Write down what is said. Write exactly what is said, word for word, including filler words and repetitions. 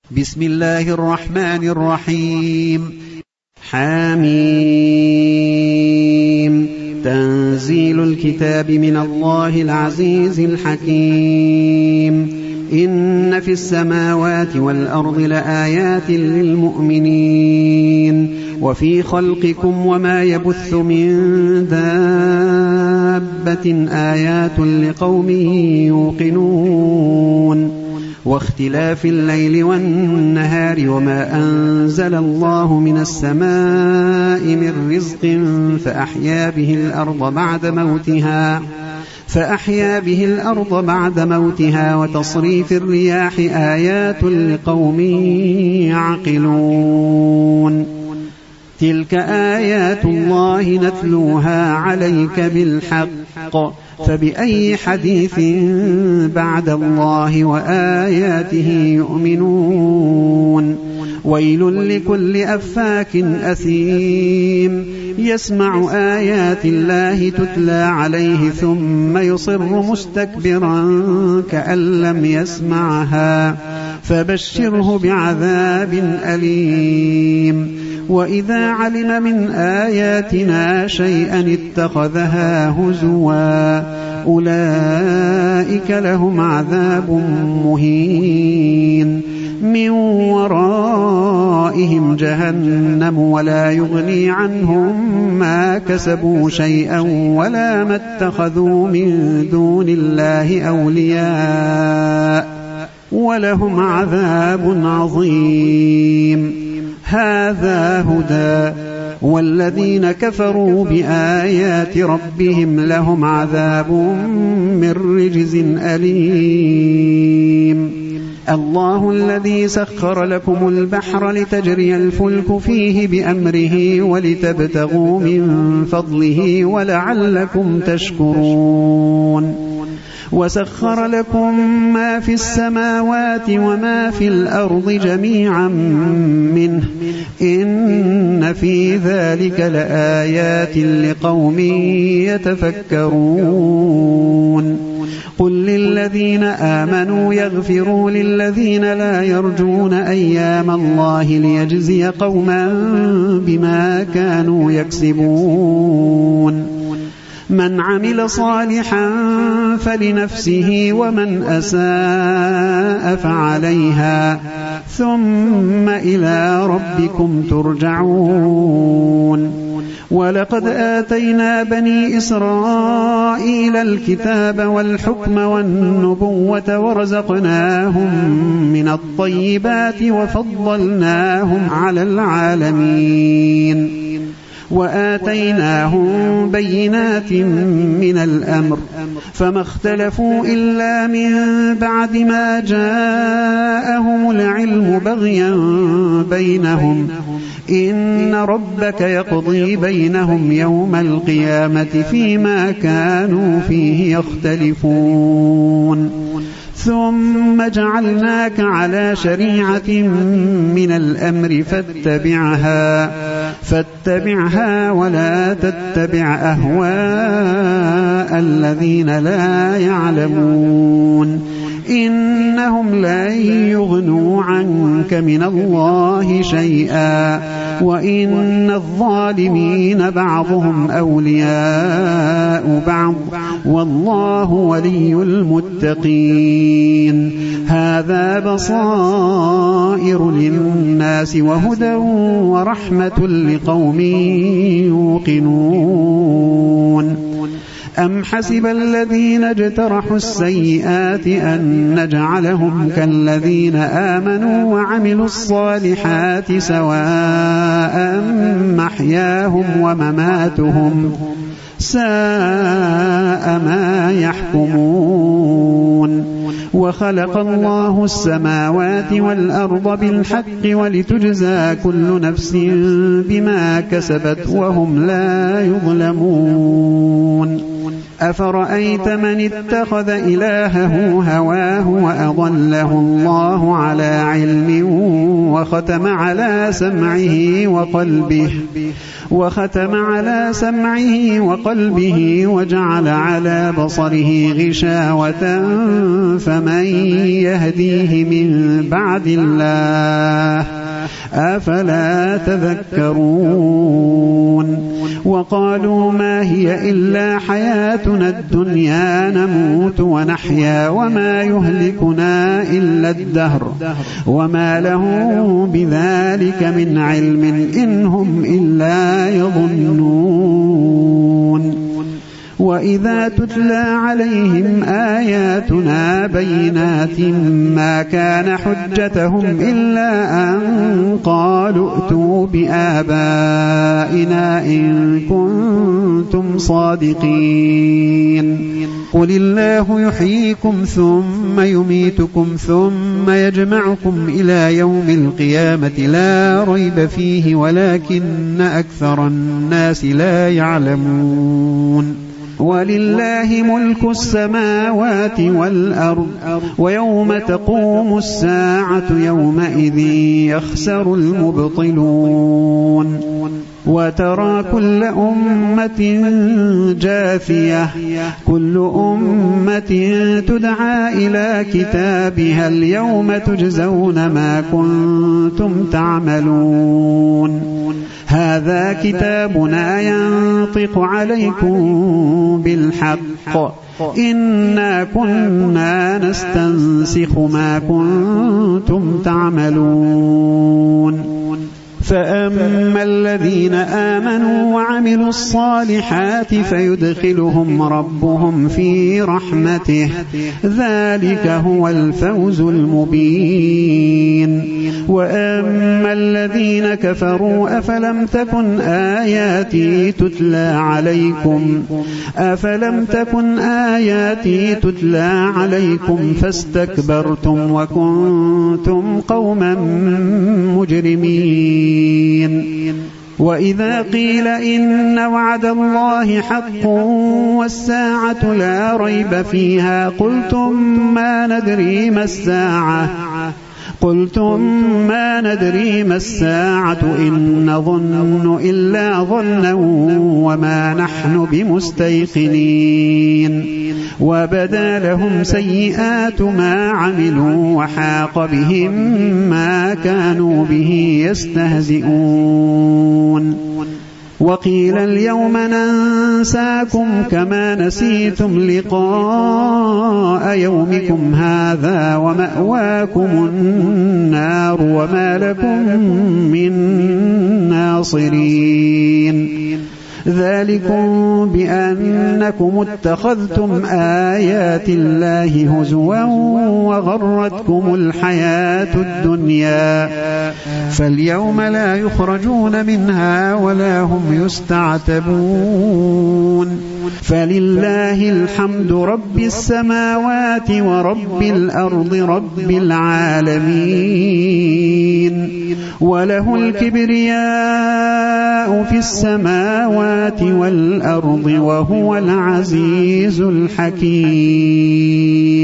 بسم الله الرحمن الرحيم. حميم. تنزيل الكتاب من الله العزيز الحكيم. إن في السماوات والأرض لآيات للمؤمنين وفي خلقكم وما يبث من دابة آيات لقوم يوقنون واختلاف الليل والنهار وما أنزل الله من السماء من رزق فأحيا به الأرض بعد موتها فأحيا به الأرض بعد موتها وتصريف الرياح آيات لقوم يعقلون. تلك آيات الله نتلوها عليك بالحق فبأي حديث بعد الله وآياته يؤمنون. ويل لكل أفاك أثيم يسمع آيات الله تتلى عليه ثم يصر مستكبرا كأن لم يسمعها فبشره بعذاب أليم. وإذا علم من آياتنا شيئا اتخذها هزوا أولئك لهم عذاب مهين من ورائهم جهنم ولا يغني عنهم ما كسبوا شيئا ولا ما اتخذوا من دون الله أولياء ولهم عذاب عظيم. هذا هدى والذين كفروا بآيات ربهم لهم عذاب من رجز أليم. الله الذي سخر لكم البحر لتجري الفلك فيه بأمره ولتبتغوا من فضله ولعلكم تشكرون. وسخر لكم ما في السماوات وما في الأرض جميعا منه إن في ذلك لآيات لقوم يتفكرون. قل للذين آمنوا يغفروا للذين لا يرجون أيام الله ليجزي قوما بما كانوا يكسبون. من عمل صالحا فلنفسه ومن أساء فعليها ثم إلى ربكم ترجعون. ولقد آتينا بني إسرائيل الكتاب والحكم والنبوة ورزقناهم من الطيبات وفضلناهم على العالمين وآتيناهم بينات من الأمر فما اختلفوا إلا من بعد ما جاءهم العلم بغيا بينهم إن ربك يقضي بينهم يوم القيامة فيما كانوا فيه يختلفون. ثم جعلناك على شريعة من الأمر فاتبعها فاتبعها ولا تتبع أهواء الذين لا يعلمون إنهم لن يغنوا عنك من الله شيئا وإن الظالمين بعضهم أولياء بعض والله ولي المتقين. هذا بصائر للناس وهدى ورحمة لقوم يوقنون. أم حسب الذين اجترحوا السيئات أن نجعلهم كالذين آمنوا وعملوا الصالحات سواء محياهم ومماتهم ساء ما يحكمون. وخلق الله السماوات والأرض بالحق ولتجزى كل نفس بما كسبت وهم لا يظلمون. أفرأيت من اتخذ إلهه هواه وأضله الله على علم وختم على سمعه وقلبه وختم على سمعه وقلبه وجعل على بصره غشاوة فمن يهديه من بعد الله أفلا تذكرون وقالوا ما هي إلا حياتنا الدنيا نموت ونحيا وما يهلكنا إلا الدهر وما له بذلك من علم إن هم إلا يظنون وإذا تتلى عليهم آياتنا بينات ما كان حجتهم إلا أن قالوا ائتوا بآبائنا إن كنتم صادقين قل الله يحييكم ثم يميتكم ثم يجمعكم إلى يوم القيامة لا ريب فيه ولكن أكثر الناس لا يعلمون ولله ملك السماوات والأرض ويوم تقوم الساعة يومئذ يخسر المبطلون وترى كل أمة جاثية كل أمة تدعى إلى كتابها اليوم تجزون ما كنتم تعملون هذا كتابنا ينطق عليكم بالحق إنا كنا نستنسخ ما كنتم تعملون فأما الذين آمنوا وعملوا الصالحات فيدخلهم ربهم في رحمته ذلك هو الفوز المبين وأما الذين كفروا أفلم تكن آياتي تتلى عليكم أفلم تكن آياتي تتلى عليكم فاستكبرتم وكنتم قوما مجرمين وإذا قيل إن وعد الله حق والساعة لا ريب فيها قلتم ما ندري ما الساعة قلتم ما ندري ما الساعة إن نظن إلا ظنا وما نحن بمستيقنين وبدا لهم سيئات ما عملوا وحاق بهم ما كانوا به يستهزئون وقيل اليوم ننساكم كما نسيتم لقاء يومكم هذا ومأواكم النار وما لكم من ناصرين ذلكم بأنكم اتخذتم آيات الله هزوا وغرتكم الحياة الدنيا فاليوم لا يخرجون منها ولا هم يستعتبون فلله الحمد رب السماوات ورب الأرض رب العالمين وله الكبرياء في السماوات والأرض وهو العزيز الحكيم.